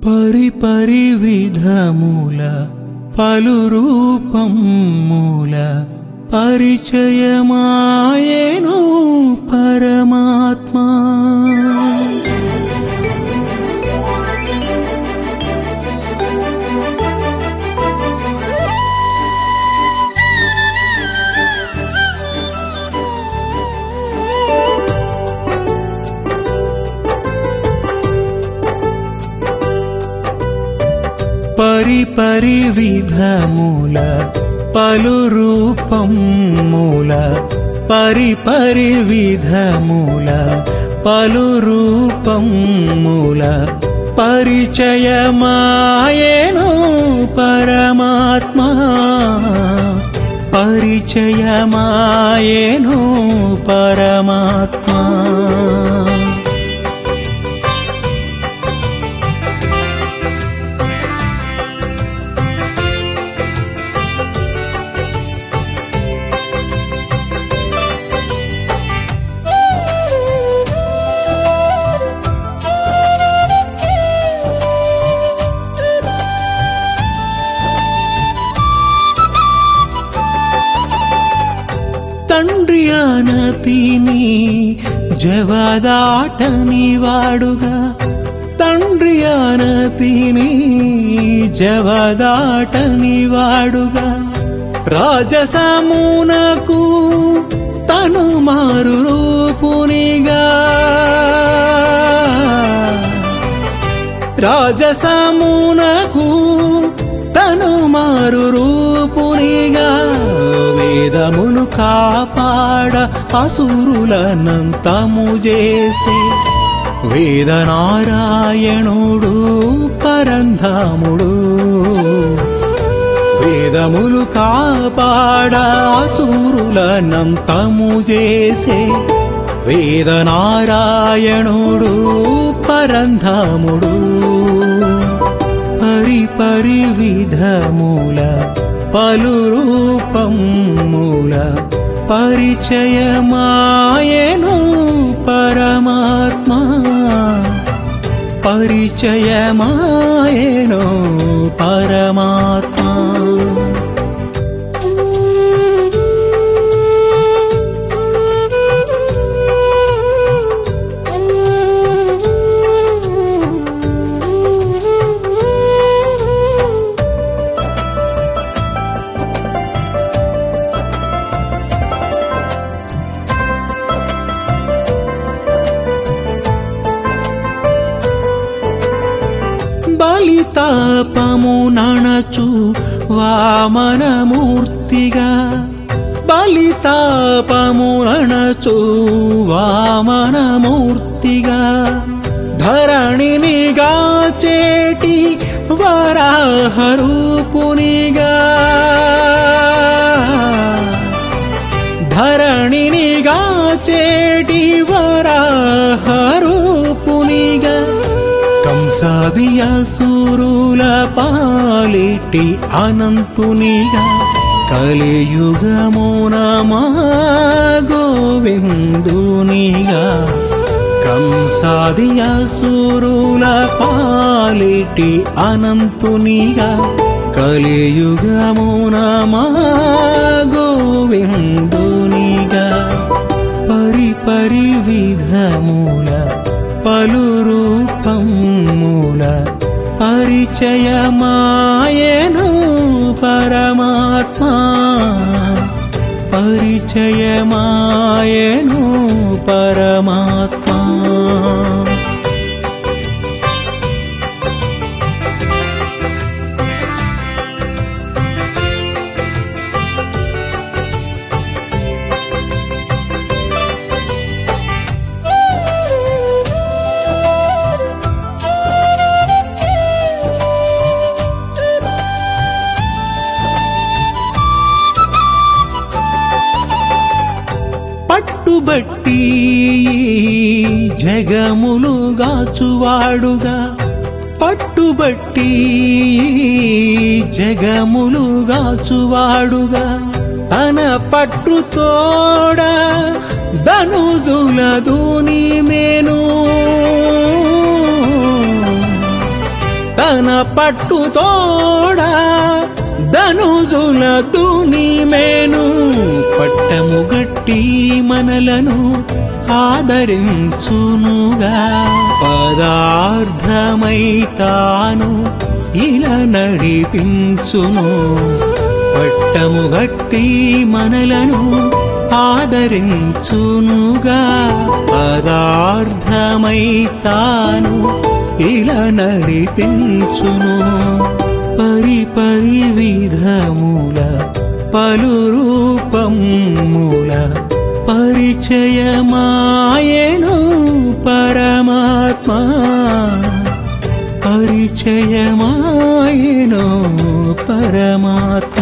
పరిపరి విధముల పలు రూపముల పరిచయమాయెను పరమాత్మా. పరిపరి విధముల పలు రూపముల పరిపరి విధముల పలు రూపముల పరిచయమాయెను పరమాత్మా. పరిచయమాయెను పరమాత్మా. తండ్రి అనతిని జవదాటని వాడుగా, తండ్రి అనతిని జవదాటని వాడుగా, రాజసమునకు తను మారు రూపునిగా, రాజసమునకు తను మారు రూపునిగా, వేదమును కాపాడ అసురులనంతము చేసే వేదనారాయణుడు పరంధాముడు. వేదములు కాపాడ అసురులనంతము చేసే వేదనారాయణుడు పరంధాముడు. పరిపరి విధముల పలు రూపముల పరిచయమాయెను పరమాత్మా. పరిచయమాయెను పరమాత్మా. బలితాపము నణచు వామనమూర్తిగా, బలితాపము నణచు వామనమూర్తిగా, ధరణిని గాచేటి వరాహరూపునిగా, ధరణిని గాచేటి వరాహరూపునిగా, కంసాదియాసురుల పాలిటి అనంతునిగా, కలియుగమున మా గోవిందునిగా, కంసాదియాసురుల పాలిటి అనంతునిగా, కలియుగమున మా గోవిందునిగా, పరిపరి విధముల పలు రూపముల పరిచయమాయెను పరమాత్మా. పరిచయమాయెను పరమాత్మా. పట్టుబట్టి జగములు గాచువాడుగా, పట్టుబట్టి జగములు గాచువాడుగా, తన పట్టుతోడ ధనుజుల దూని మేను, తన పట్టుతోడా ధనుజుల దునిమేను పట్టము గట్టి మనలను ఆదరించునుగా పదార్థమై తాను ఇలా నడిపించును పట్టము గట్టి మనలను ఆదరించునుగా పదార్థమై తాను ఇలా నడిపించును పరిపరి విధముల పలు రూపముల పరిచయమాయెను పరమాత్మ పరిచయమాయెను పరమాత్మ